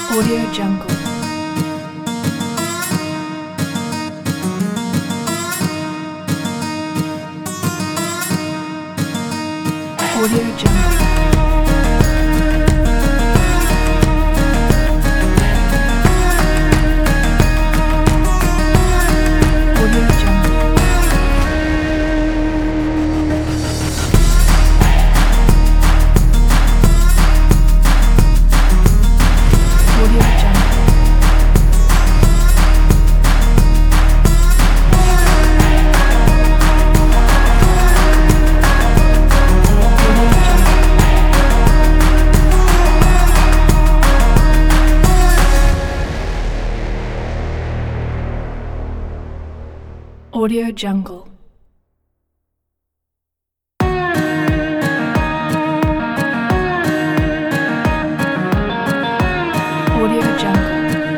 Audio Jungle. Audio Jungle. Audio Jungle. Audio Jungle. Audio Jungle. Audio Jungle.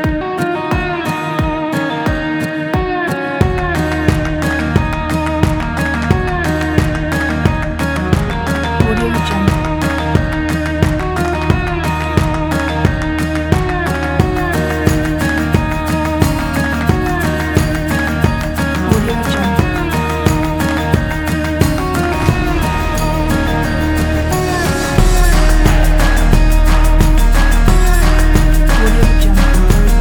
Audio Jungle. Audio Jungle. Audio Jungle.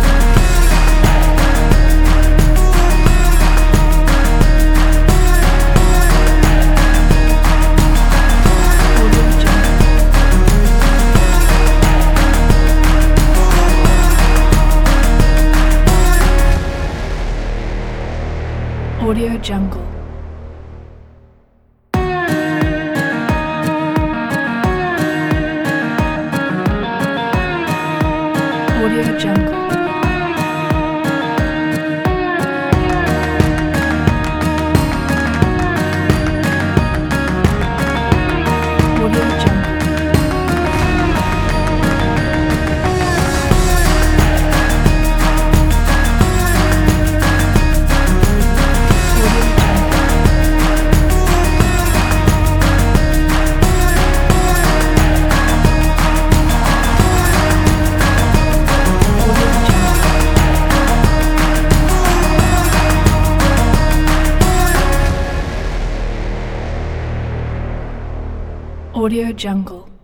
Audio Jungle. Audio Jungle. Audio Jungle. Audio Jungle. Audio Jungle. Audio Jungle.